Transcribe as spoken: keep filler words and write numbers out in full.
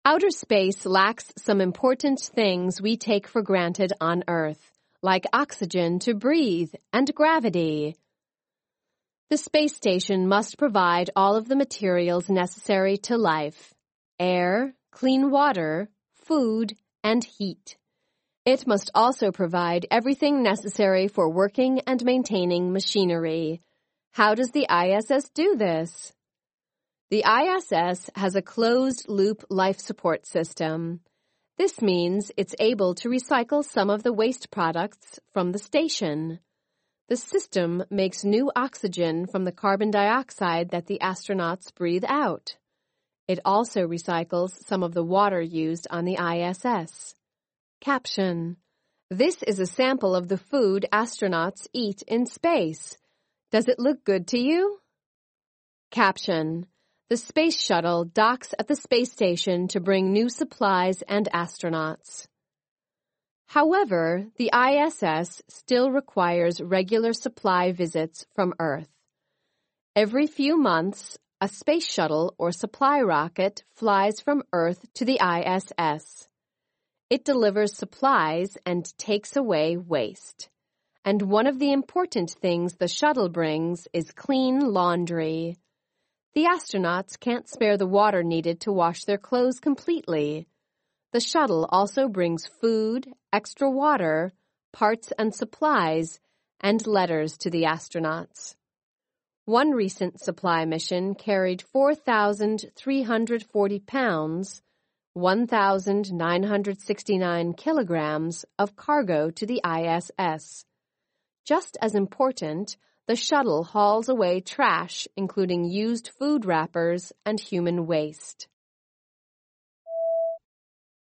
Outer space lacks some important things we take for granted on Earth, like oxygen to breathe and gravity. The space station must provide all of the materials necessary to life: air, clean water, food, and heat. It must also provide everything necessary for working and maintaining machinery. How does the I S S do this? The I S S has a closed-loop life support system. This means it's able to recycle some of the waste products from the station. The system makes new oxygen from the carbon dioxide that the astronauts breathe out. It also recycles some of the water used on the I S S. Caption: This is a sample of the food astronauts eat in space. Does it look good to you? Caption: The space shuttle docks at the space station to bring new supplies and astronauts. However, the I S S still requires regular supply visits from Earth. Every few months, a space shuttle or supply rocket flies from Earth to the I S S. It delivers supplies and takes away waste. And one of the important things the shuttle brings is clean laundry. The astronauts can't spare the water needed to wash their clothes completely. The shuttle also brings food, extra water, parts and supplies, and letters to the astronauts. One recent supply mission carried four thousand three hundred forty pounds, one thousand nine hundred sixty-nine kilograms of cargo to the I S S. Just as important, the shuttle hauls away trash, including used food wrappers and human waste.